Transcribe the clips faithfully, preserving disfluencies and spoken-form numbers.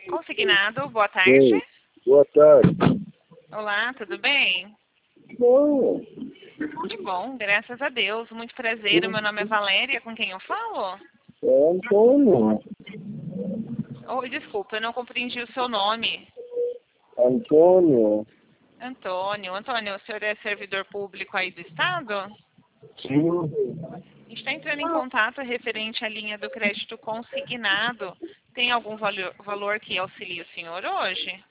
Consignado, boa tarde. Sim, boa tarde. Olá, tudo bem? Bom, Que bom, graças a Deus. Muito prazer, o meu nome é Valéria, com quem eu falo? é Antônio. Oi, desculpa, eu não compreendi o seu nome. Antônio. Antônio. Antônio, o senhor é servidor público aí do Estado? Sim. A gente está entrando em contato referente à linha do crédito consignado. Tem algum valor, valor que auxilie o senhor hoje?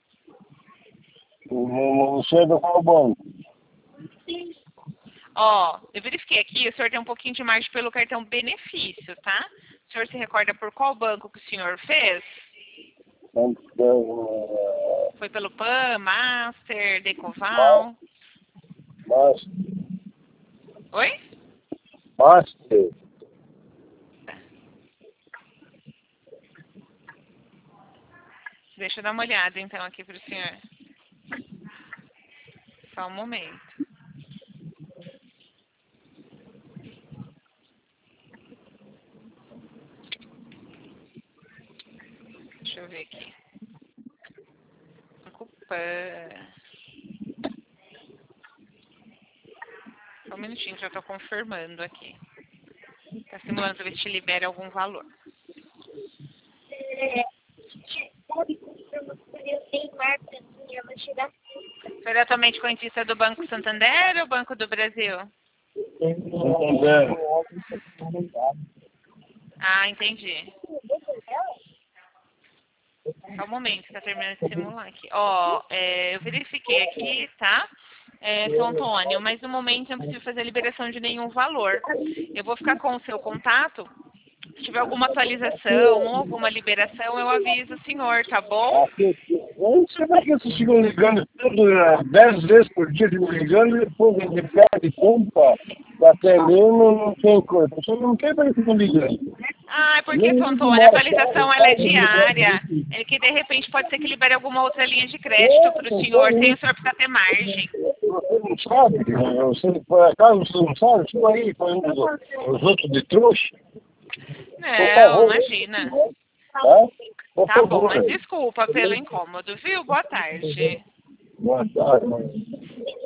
Você é do qual banco? Ó, eu verifiquei aqui, o senhor tem um pouquinho de margem pelo cartão benefício, tá? O senhor se recorda por qual banco que o senhor fez? Então, Foi pelo PAN, Master, Decoval? Master. Oi? Master. Deixa eu dar uma olhada então aqui para o senhor. Só um momento. Deixa eu ver aqui. Banco PAN. Só um minutinho, já estou confirmando aqui. Está simulando para ver se te libera algum valor. Foi atualmente correntista do Banco Santander ou Banco do Brasil? Santander. Ah, entendi. Só um momento, está terminando de simular aqui. Ó, é, eu verifiquei aqui, tá? É, seu Antônio, mas no momento eu não preciso fazer a liberação de nenhum valor. Eu vou ficar com o seu contato. Se tiver alguma atualização ou alguma liberação, eu aviso o senhor, tá bom? Eu não sei por que vocês ficam ligando tudo, né? dez vezes por dia, ficam ligando e depois de perde pompa, até mesmo não tem coisa. Você não tem para que ficam ligando. Ah, é porque, seu Antônio, a atualização ela é diária. É que, de repente, pode ser que libere alguma outra linha de crédito para o senhor, sem o senhor precisar ter margem. Você não sabe, você, por acaso você não sabe, fica aí falando os outros de trouxa. Não, imagina. Tá? Por Tá bom, favor. mas desculpa pelo incômodo, viu? Boa tarde. Boa tarde.